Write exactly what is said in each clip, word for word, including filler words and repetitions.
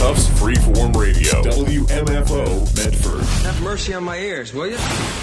Tufts Freeform Radio, W M F O Medford. Have mercy on my ears, will you?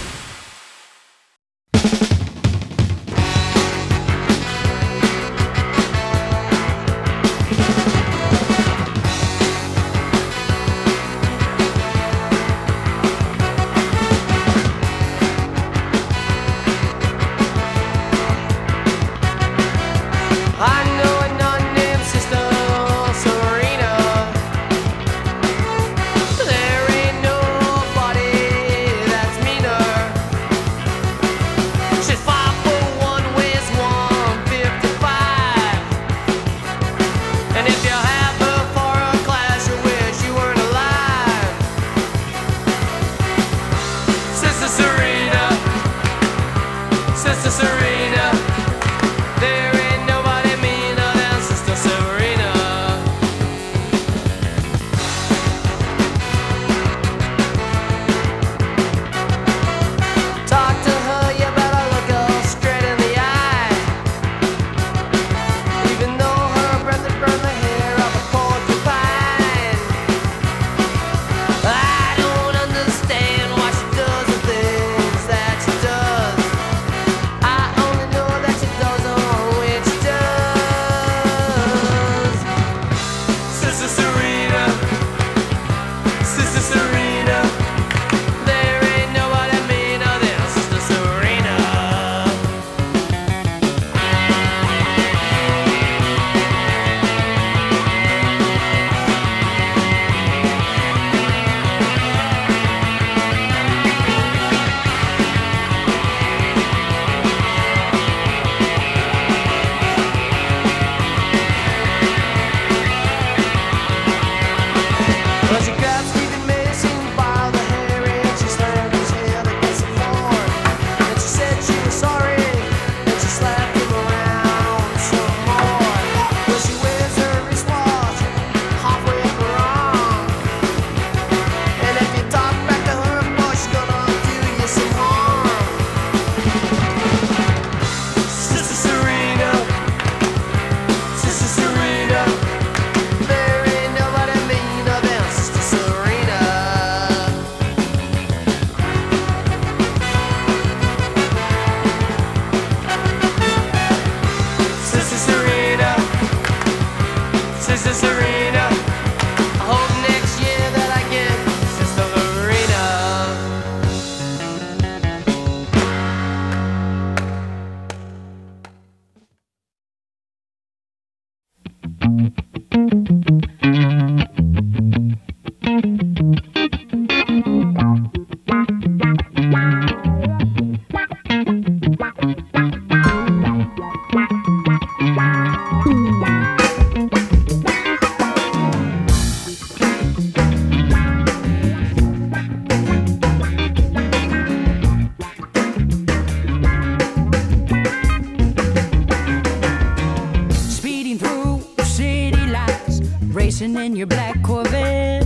In your black Corvette,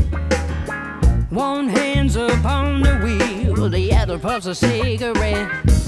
one hand's upon the wheel, the other puffs a cigarette.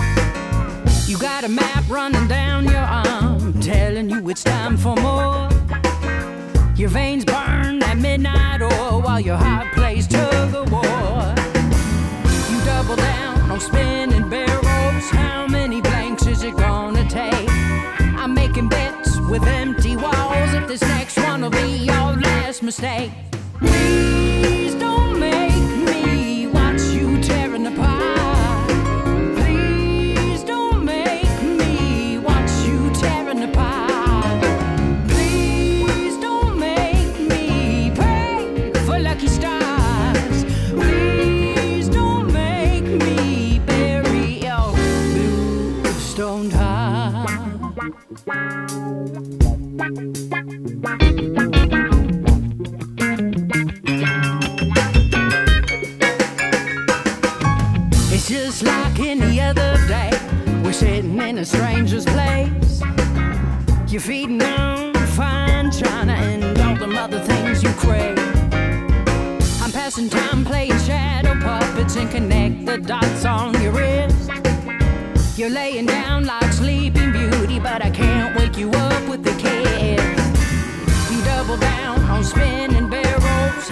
You got a map running down your arm, telling you it's time for more. Your veins burn at midnight oil while your heart plays tug of war. You double down on spinning barrels. How many blanks is it gonna take? I'm making bets with empty walls. If this next one will be your last mistake. Please don't make me watch you tearing apart. Please don't make me watch you tearing apart. Please don't make me pray for lucky stars. Please don't make me bury your blue stone heart. It's just like any other day. We're sitting in a stranger's place. You're feeding on fine china and all them other things you crave. I'm passing time playing shadow puppets and connect the dots on your wrist. You're laying down like Sleeping Beauty, but I can't wake you up with a kiss. You double down on spinning barrels.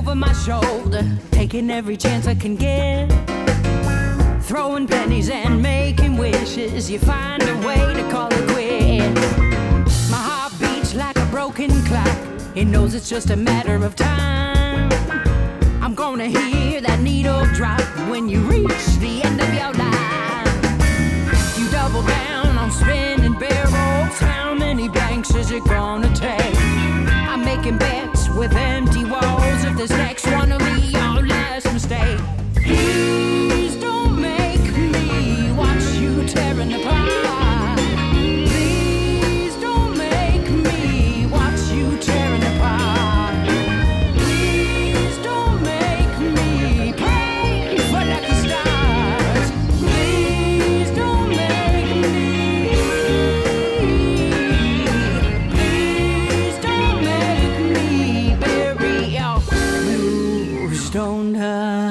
over my shoulder, taking every chance I can get. Throwing pennies and making wishes, you find a way to call it quits. My heart beats like a broken clock, it knows it's just a matter of time. I'm gonna hear that needle drop when you reach the end of your line. You double down on spinning barrels, how many blanks is it gonna take? I'm making bets with empty walls, if this next one will be your last mistake. Please don't make me watch you tearing apart. Please don't make me watch you tearing apart. Please don't make me pray for lucky stars. Please don't make me. Please don't make me bury your blues, don't I?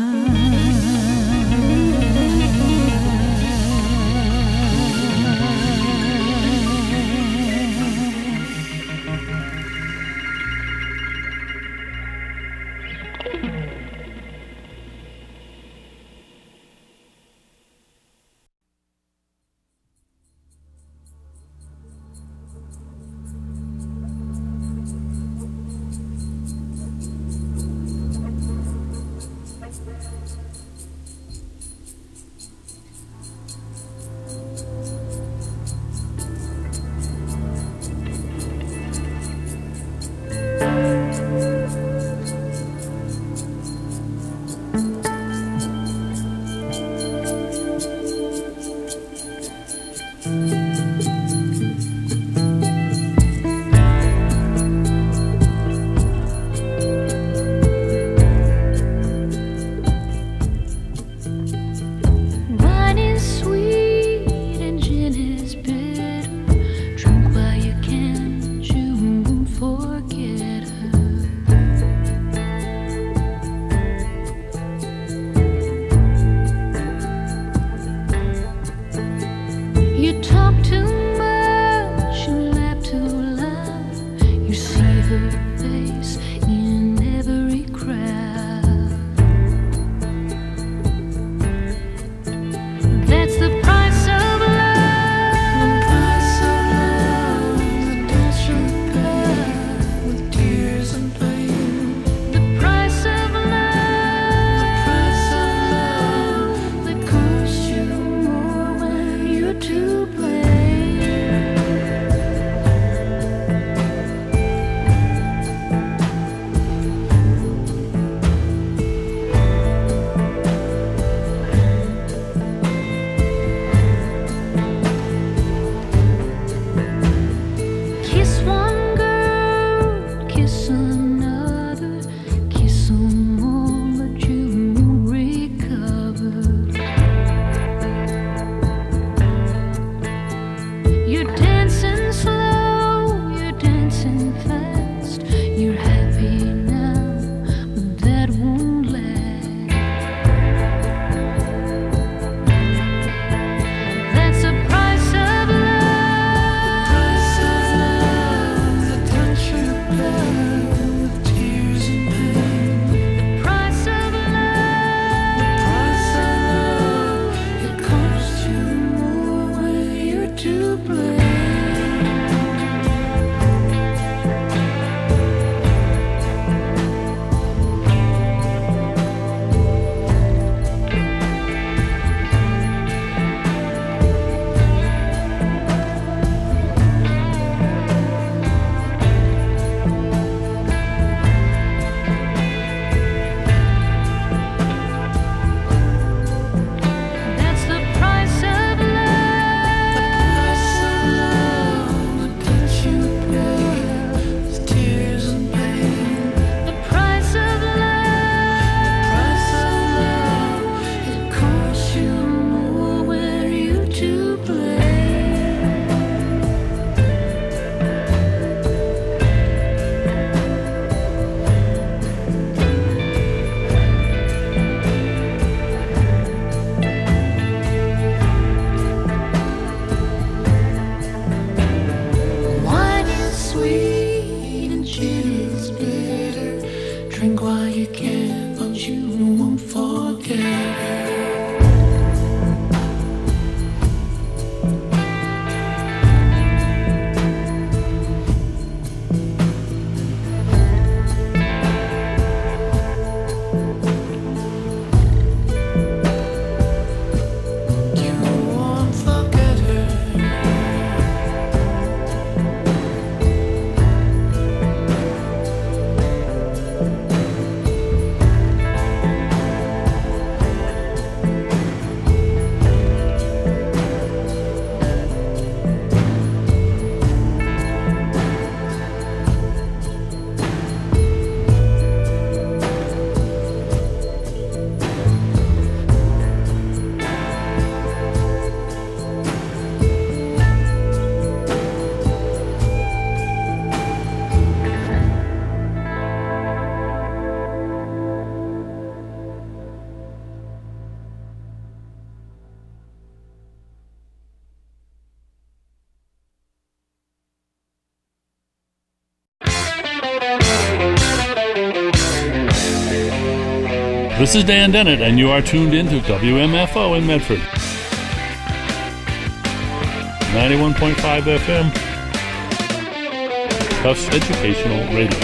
Wine is sweet and gin is bitter. Drink while you can, you won't forget her. You talk too much, you laugh too loud. You see her face in every crowd. That's the price of love. The price of love. The price you pay with tears and pain. The price of love. The price of love that costs you more when you're to blame. Kiss one girl, kiss another, kiss 'em all, but you won't recover. You're dancing slow, you're dancing fast. You're happy now, but that won't last. That's the price of love. Price of love, the touch you bear with tears and pain. The price of love. The price of love, it costs you more when you're to blame. That's the price of love. The price of This is Dan Dennett, and you are tuned in to W M F O in Medford. ninety-one point five F M. Tufts Educational Radio.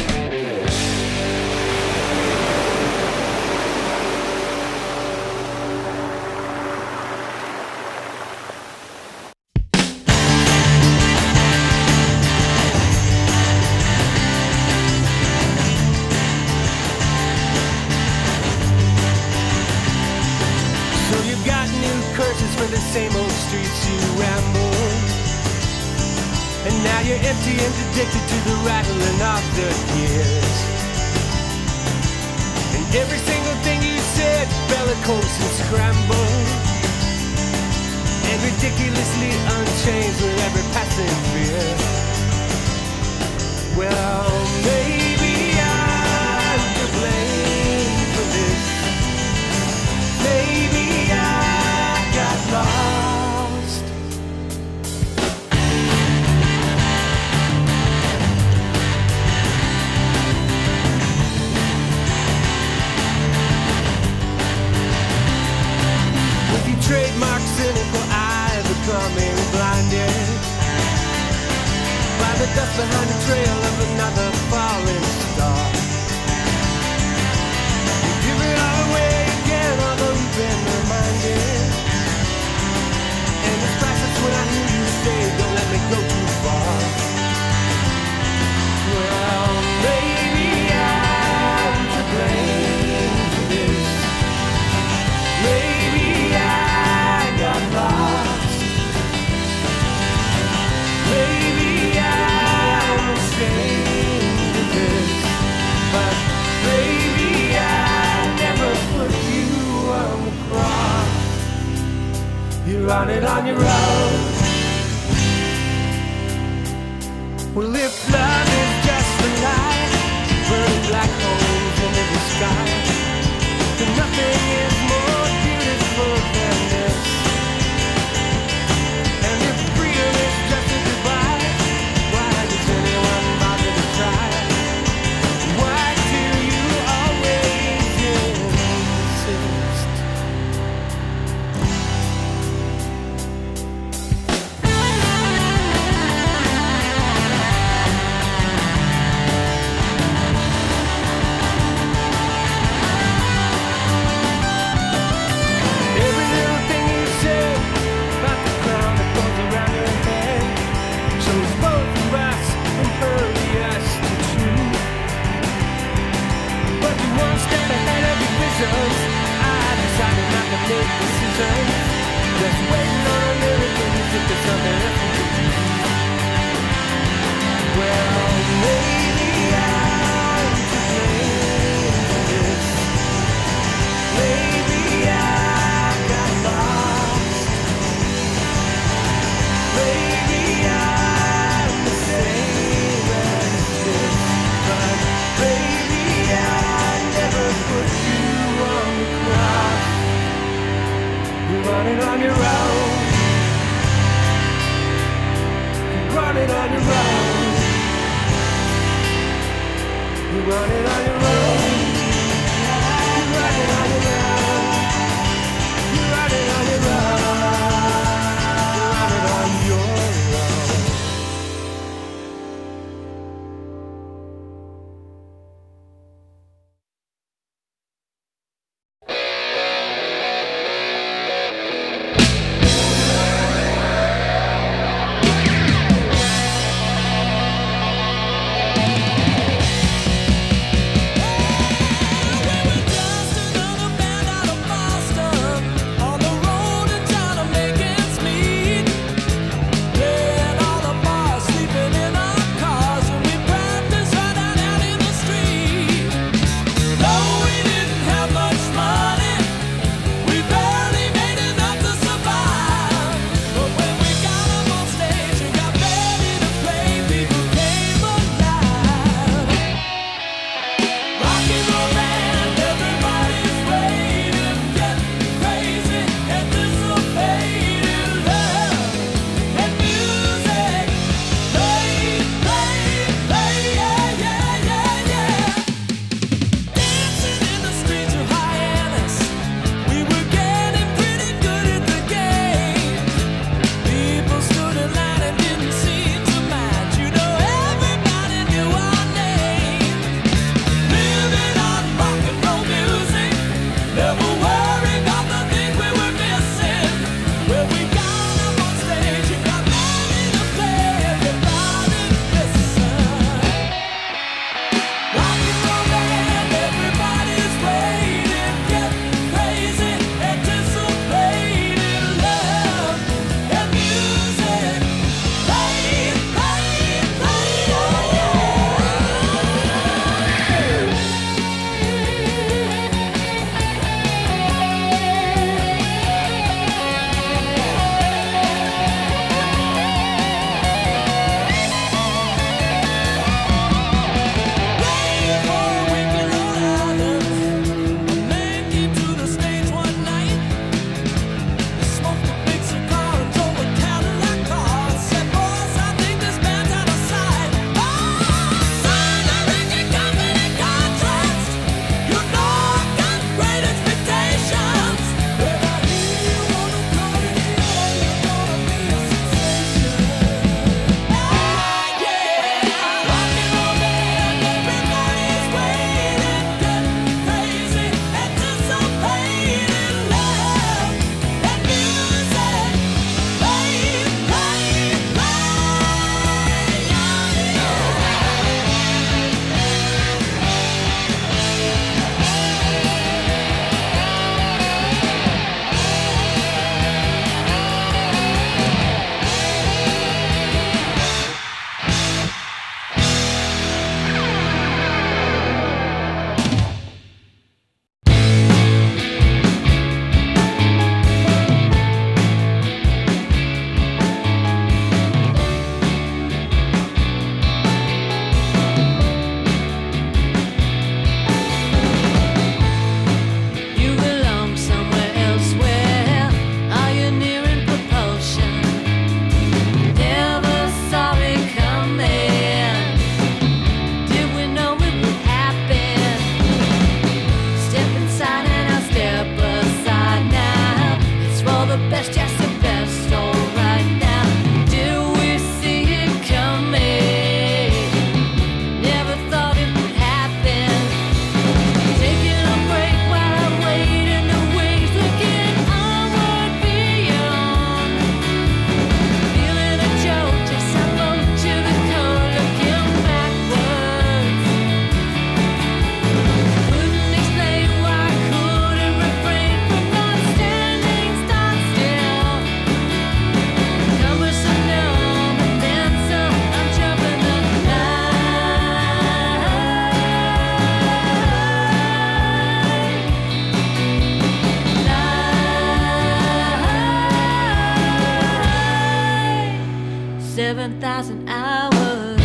seven thousand hours,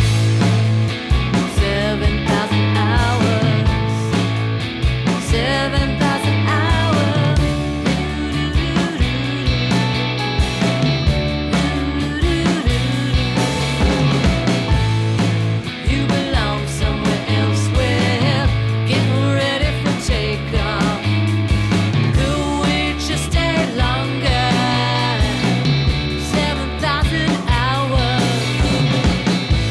seven thousand hours, seven thousand hours. You belong somewhere elsewhere, getting ready for takeoff. Could we just stay longer? seven thousand hours.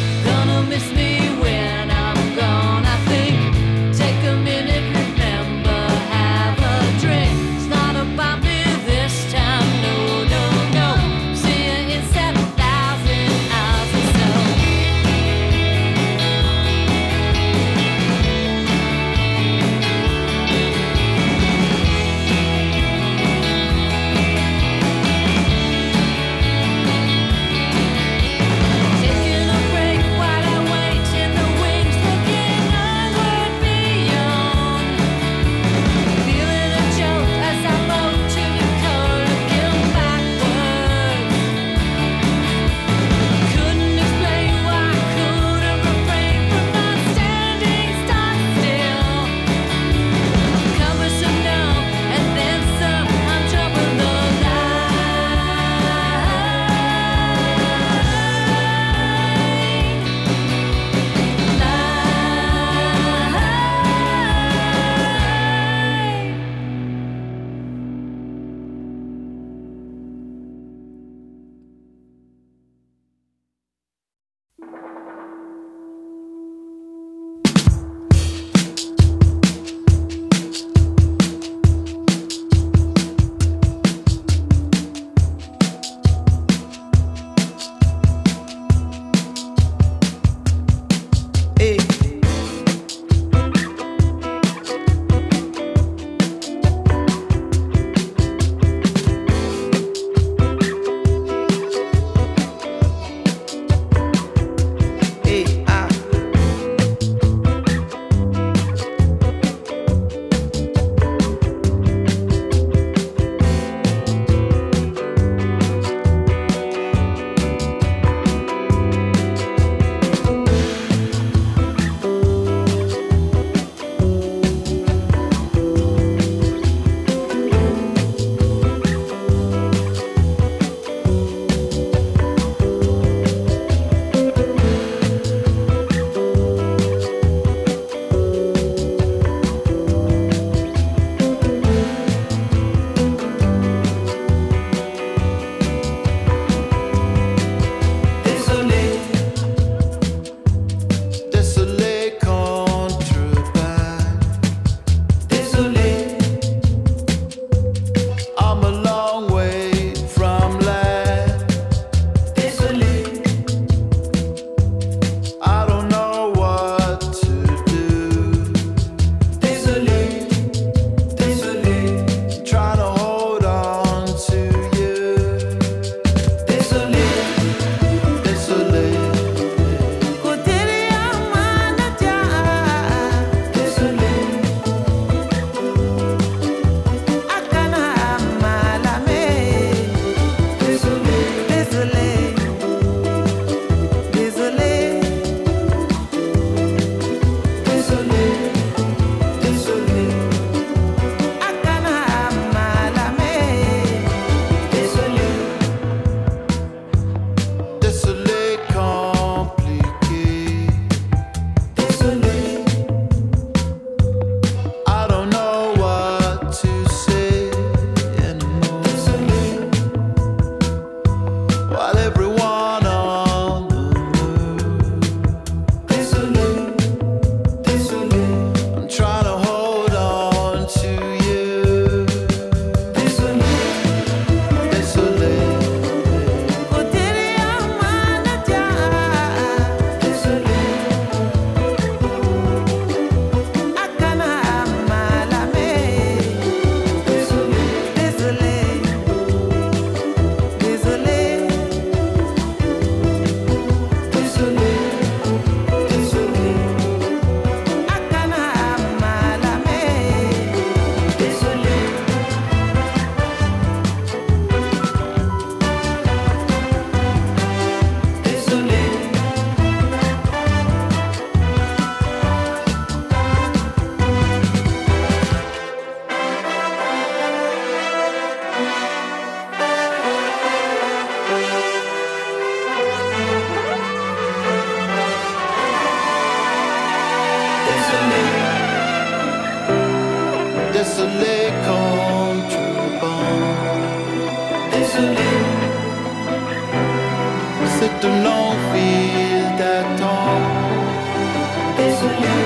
te long fil d'attente. Désolé,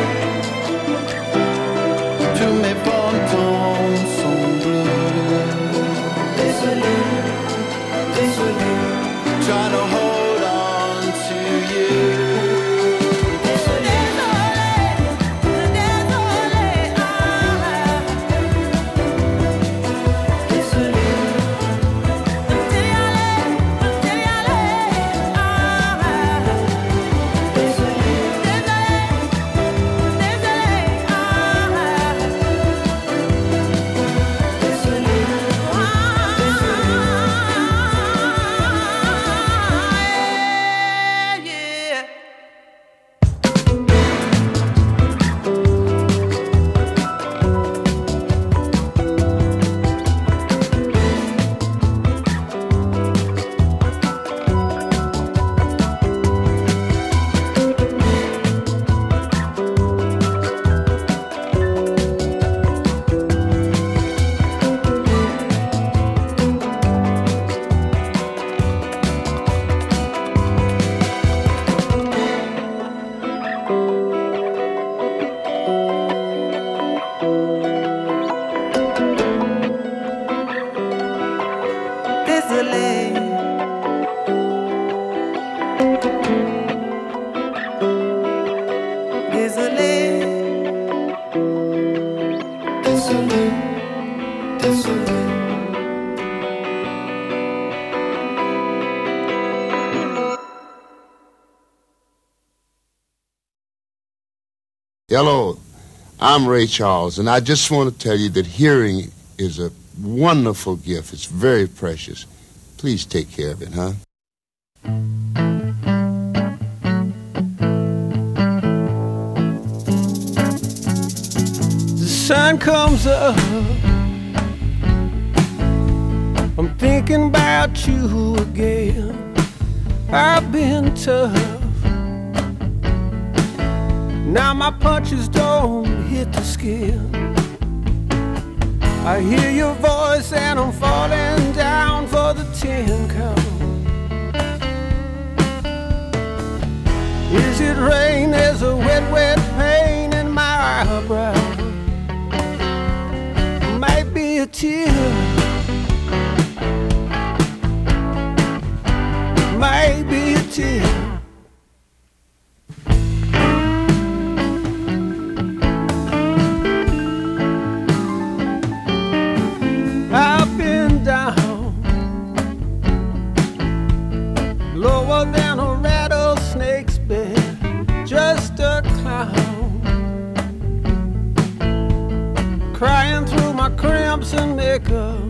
tous mes pantons sont bleus. Désolé, désolé, trying to hold on to you. Hello, I'm Ray Charles, and I just want to tell you that hearing is a wonderful gift. It's very precious. Please take care of it, huh? The sun comes up, I'm thinking about you again. I've been tough, now my punches don't hit the skin. I hear your voice and I'm falling down for the ten count. Is it rain? There's a wet, wet pain in my eyebrow. Might be a tear, might be a tear. I've been down, lower than a rattlesnake's bed, just a clown, crying through my crimps and makeup.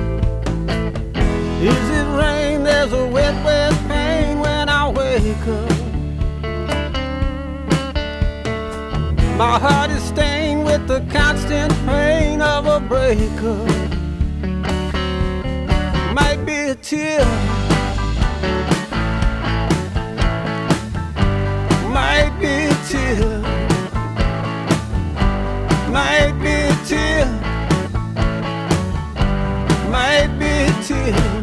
Is it rain? There's a wet, wet pain when I wake up. My heart is stained with the constant pain of a breakup. Might be a tear, might be a tear, might be a tear, might be a tear.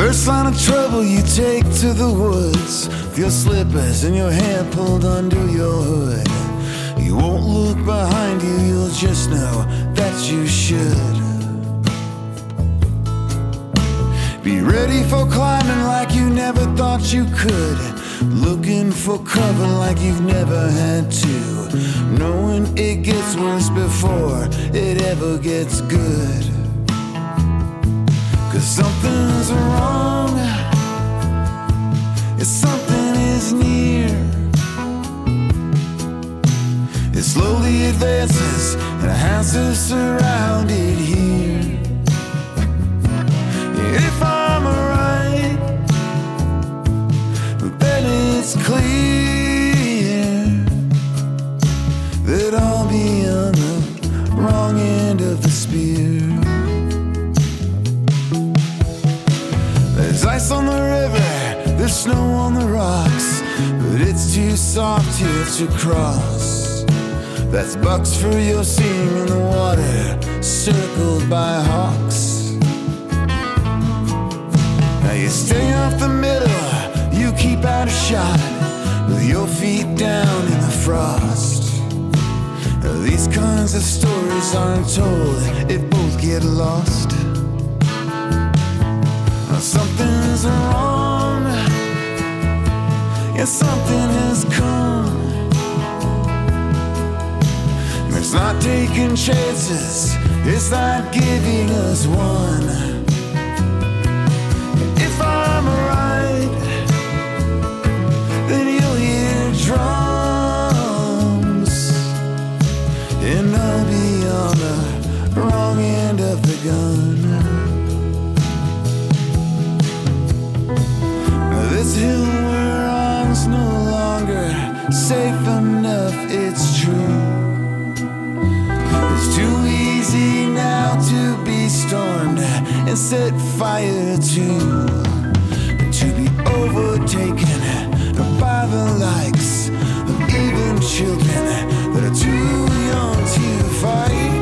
First sign of trouble, you take to the woods with your slippers and your hair pulled under your hood. You won't look behind you, you'll just know that you should. Be ready for climbing like you never thought you could. Looking for cover like you've never had to. Knowing it gets worse before it ever gets good. Cause something's wrong, if something is near. It slowly advances and a house is surrounded here. If I'm right, then it's clear that I'll be on the wrong end of the spear. There's ice on the river, there's snow on the rocks, but it's too soft here to cross. That's bucks for your seeing in the water, circled by hawks. Now you stay off the middle, you keep out of shot, with your feet down in the frost. Now these kinds of stories aren't told if both get lost. Now something's wrong, yeah, something has come. It's not taking chances, it's not giving us one. If I'm right, then you'll hear drums, and I'll be on the wrong end of the gun. This hill we're on's no longer safe enough, it's true. It's too easy now to be stormed and set fire to, to be overtaken by the likes of even children that are too young to fight.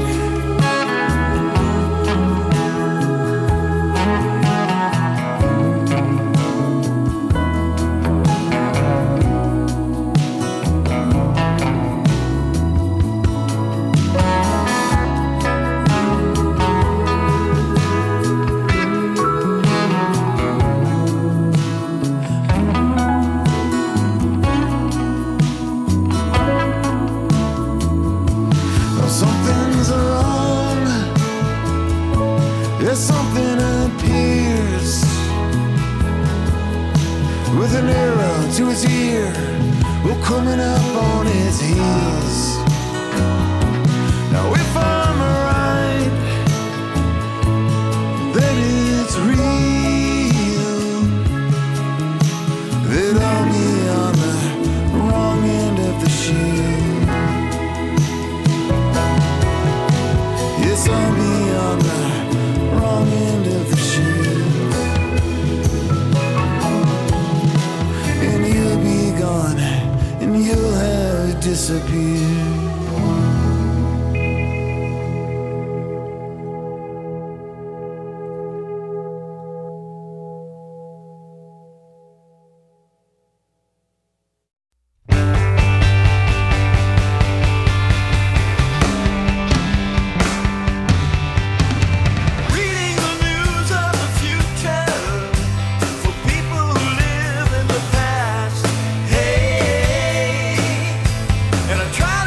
Something appears with an arrow to its ear, well, coming up on its heels. Now if I'm right, then it's real that I'll be on the wrong end of the shield. Yes, I'll be on the wrong end of the shield, and you'll be gone, and you'll have disappeared. Try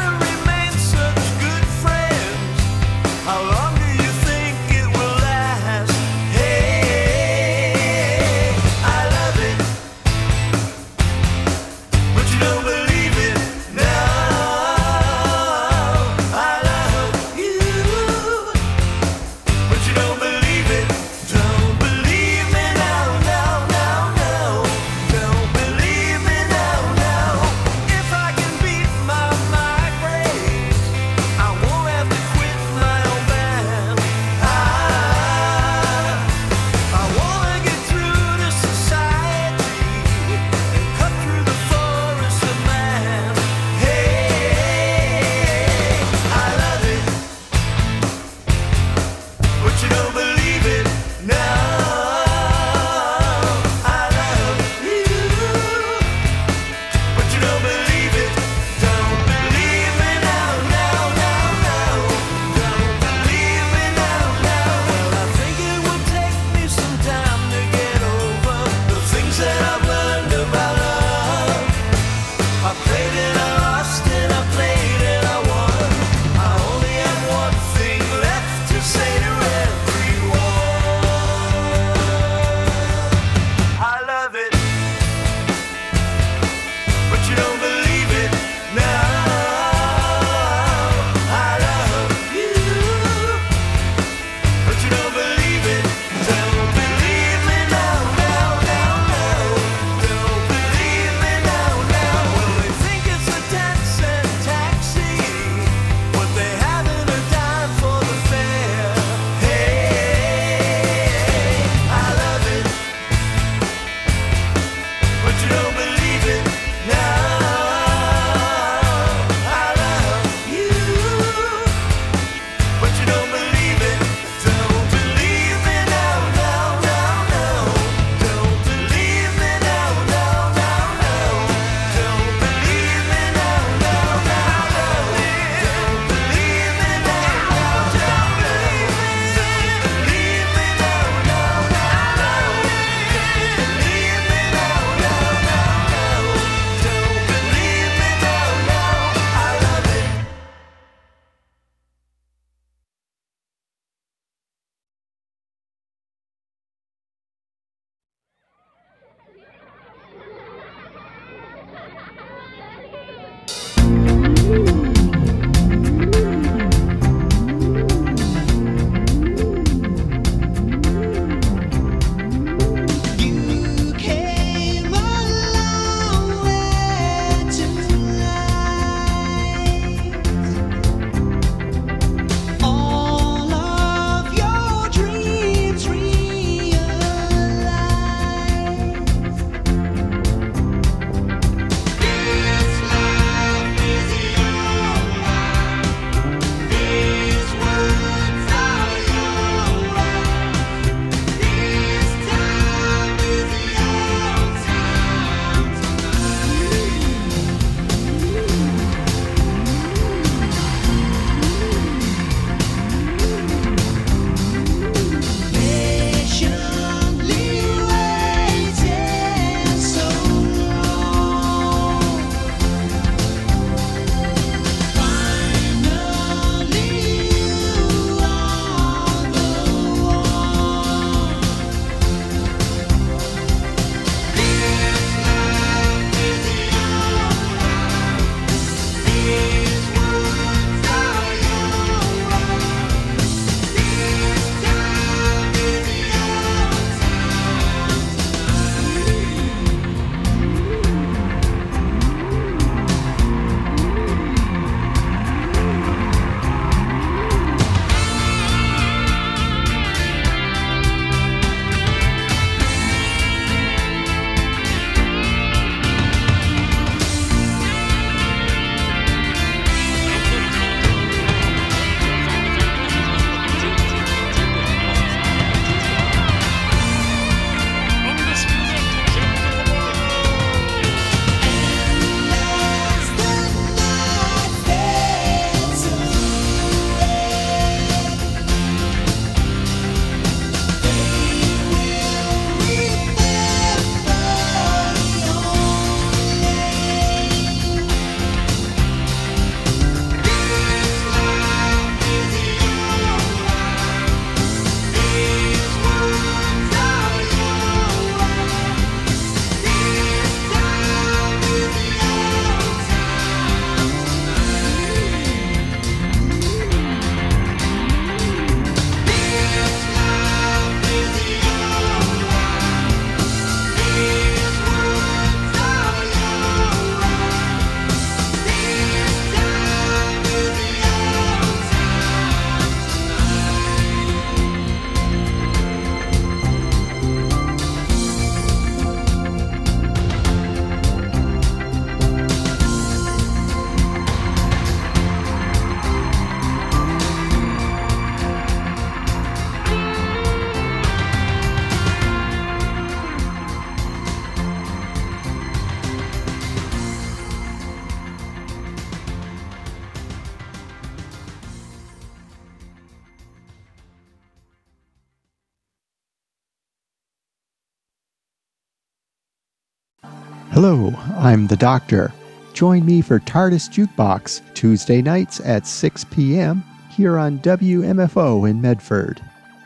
Hello, I'm the Doctor. Join me for TARDIS Jukebox Tuesday nights at six p.m. here on W M F O in Medford.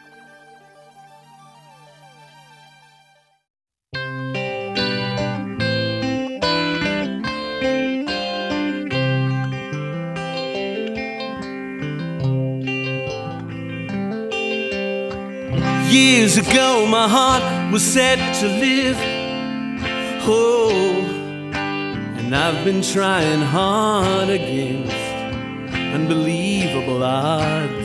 Years ago my heart was set to live, oh, and I've been trying hard against unbelievable odds.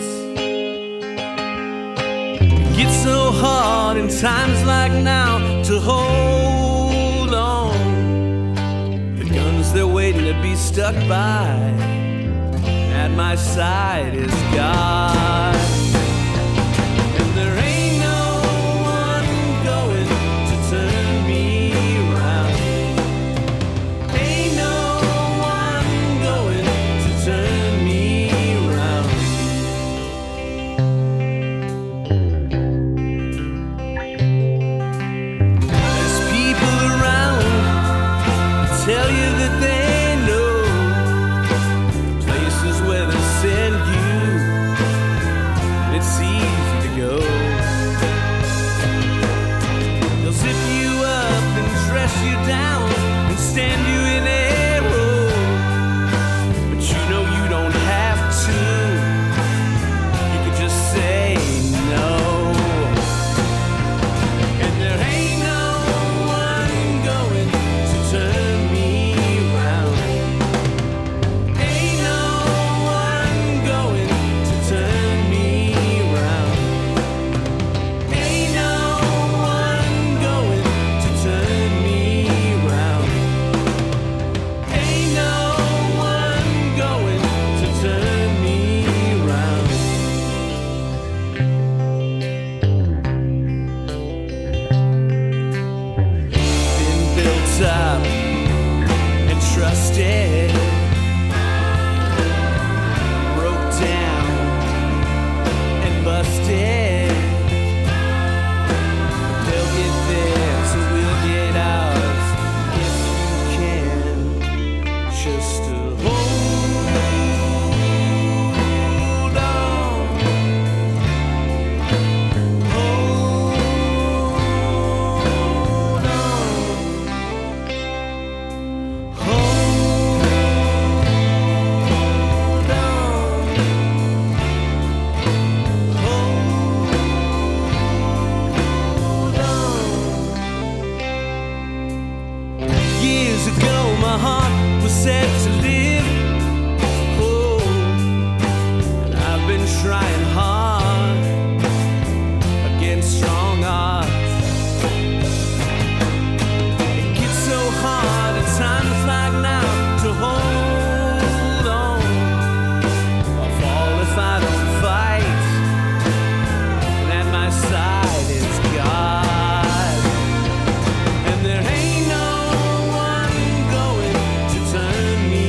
It gets so hard in times like now to hold on. The guns they're waiting to be stuck by, at my side is God. And there ain't tell you that they know places where they send you, and it's easy to go. They'll zip you up and dress you down and stand you in a row, but you know you don't have to. You could just say no. And there ain't no one going to turn up and trusted, broke down and busted. They'll get theirs and we'll get ours if you can just to hold on, hold on. Years ago my heart was set to live, oh, and I've been trying hard against strong odds. It gets so hard at times like now to hold on. I'll fall if I don't fight, and at my side is God. And there ain't no one going to turn me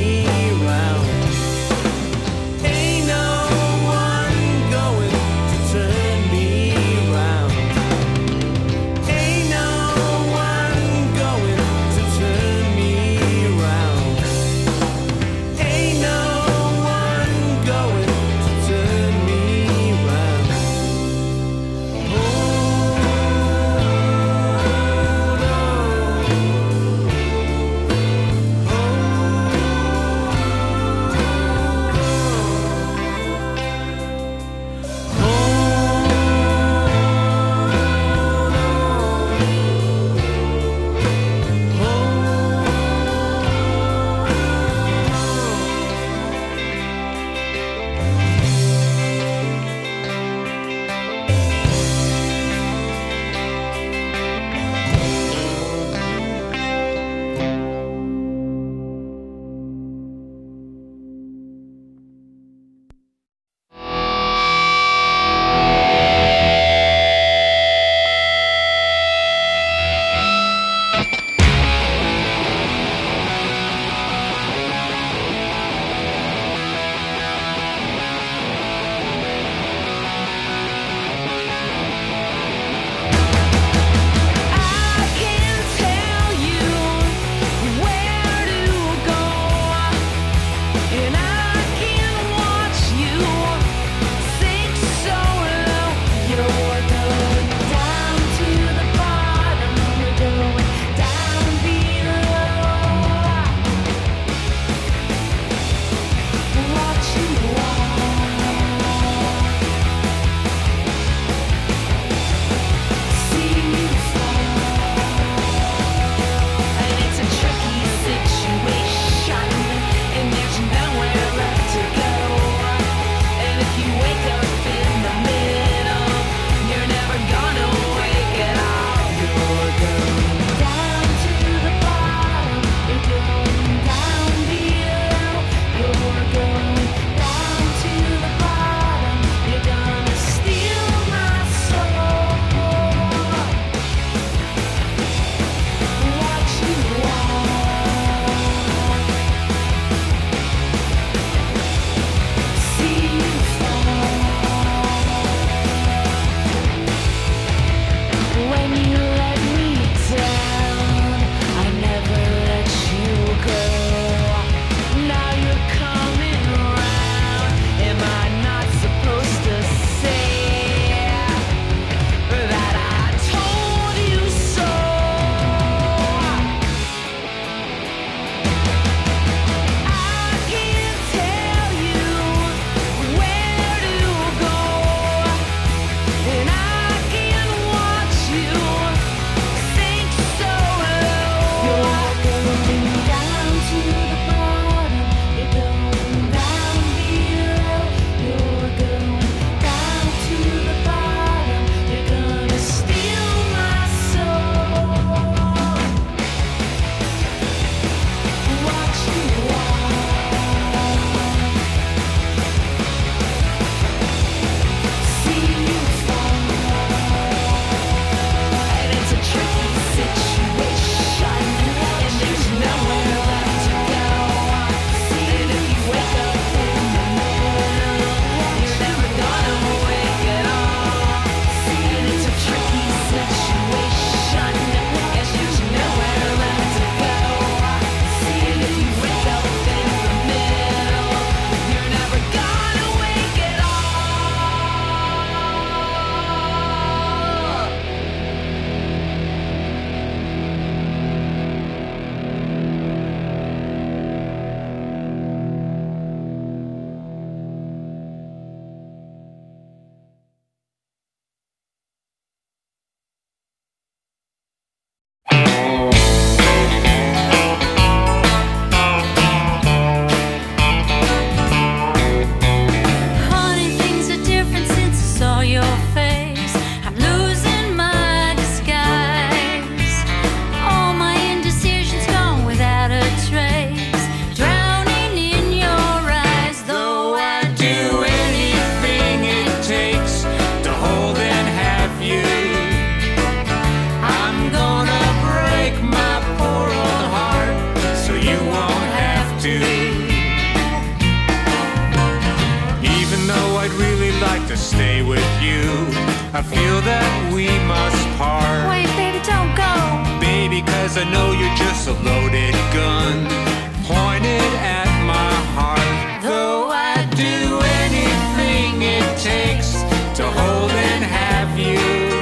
you. I feel that we must part. Wait, baby, don't go. Baby, cause I know you're just a loaded gun pointed at my heart. Though I'd do anything it takes to hold and have you,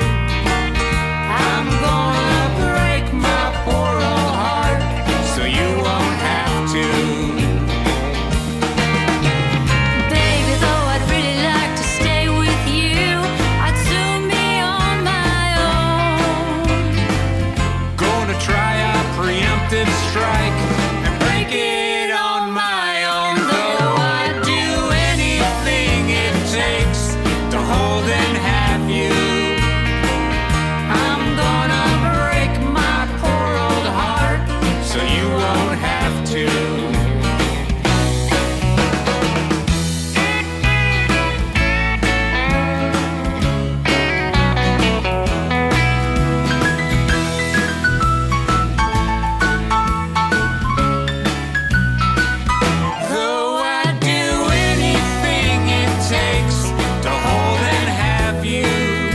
I'm gonna break my poor old heart so you won't have to. Baby, though I'd really like to stay with you, I'd soon be on my own. Gonna try a preemptive strike and break it on my own. Though I'd do anything it takes to hold and have you, I'm gonna break my poor old heart so you won't have to. Though I'd do anything it takes to hold and have you,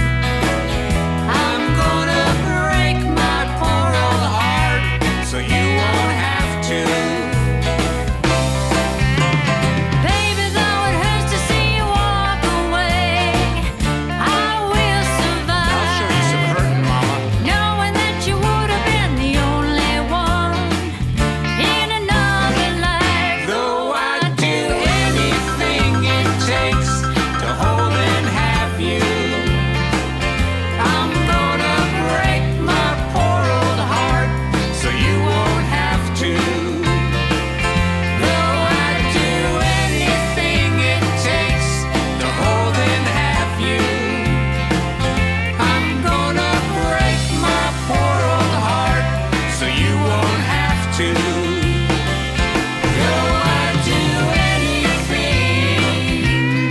I'm gonna break my poor old heart so you won't have to. Baby, though it hurts to see you walk away, I will survive. I'll show you some hurting, mama. Knowing that you would have been the only one in another life. Though I'd do anything it takes to hold and have you, I'm gonna break my poor old heart so you won't have to. Though I'd do anything it takes to hold and have you, I'm gonna break my poor old heart so you won't have to. Though I'd do anything,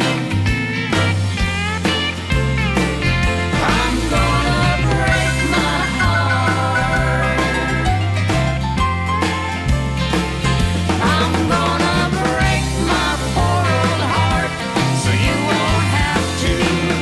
I'm gonna break my heart. I'm gonna break my poor old heart so you won't have to.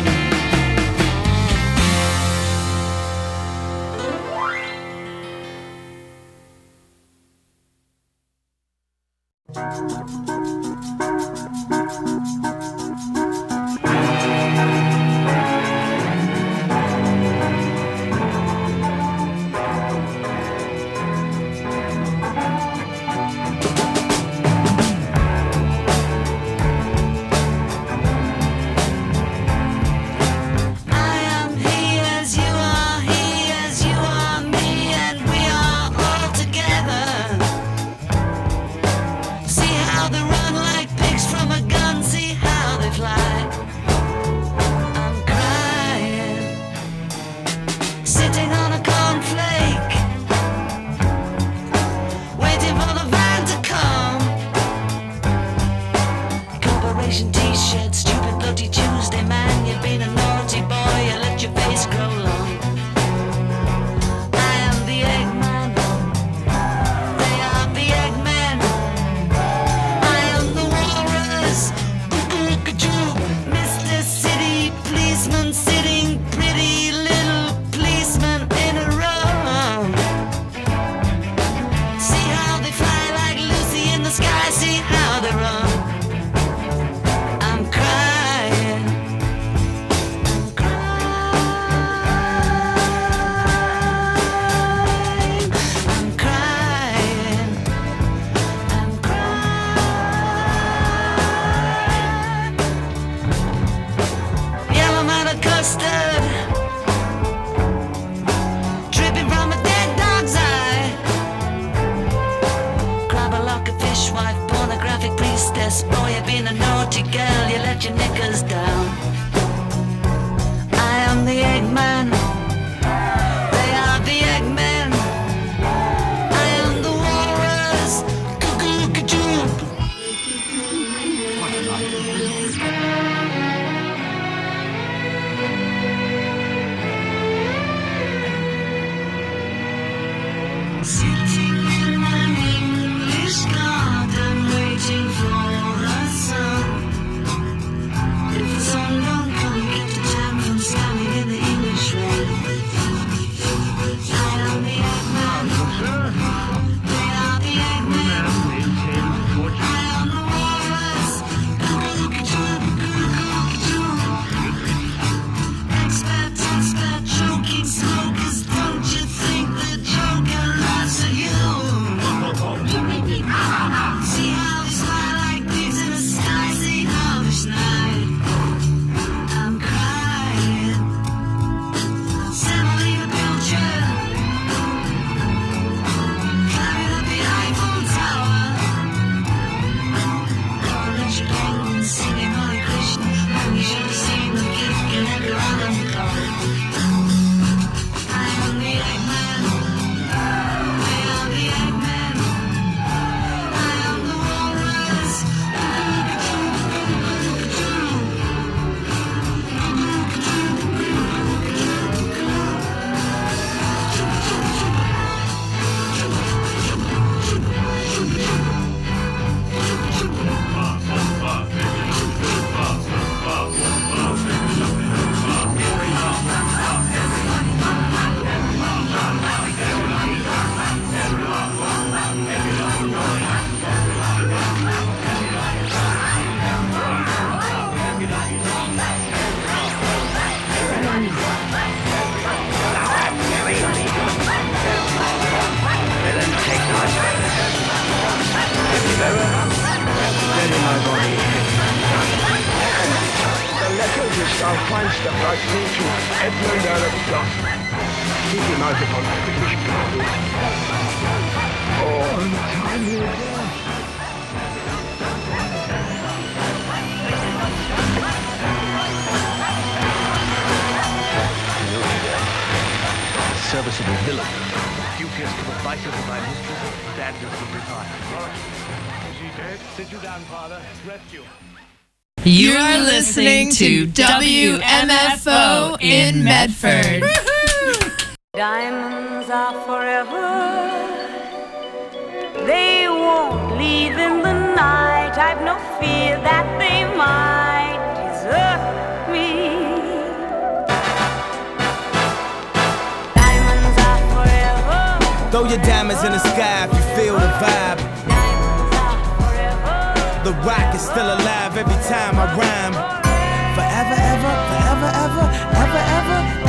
I am he as you are, he as you are me, and we are all together. See how they run like pigs from a gun, see how they fly. I'm crying, sitting on a cornflake, waiting for the van to come. Corporation t-shirt, stupid bloody Tuesday, man, you've been a naughty boy, you let your face grow long. I am the Eggman, they are the Eggmen. I am the walrus, Cuckoo-Cuckoo, Mister City Policeman, sitting pretty little policeman in a row. See how they fly like Lucy in the sky, see how they run. I'm crying, I'm crying, I'm crying, I'm crying. Yellow matter custard, dripping from a dead dog's eye. Grab a lock of fishwife, pornographic priestess. Boy, you've been a naughty girl, you let your knickers down. I am the Eggman, they are the Eggmen. I am the walrus, Cuckoo-Cuckoo. Sitting in an English garden, waiting for the sun. If the sun don't come, get the I'll find stuff like nature, Edmund Alexander. Keep your eyes upon the British people. Oh, the time you again. Serviceable villain. Duteous to the vices of my mistress, standards of revival. Is he dead? Sit you down, father. Rescue. You are listening to W M F O in Medford. Diamonds are forever. They won't leave in the night. I've no fear that they might desert me. Diamonds are forever. Throw your diamonds in the sky if you feel the vibe. The rock is still alive every time I rhyme. Forever, ever, forever, ever, ever, ever.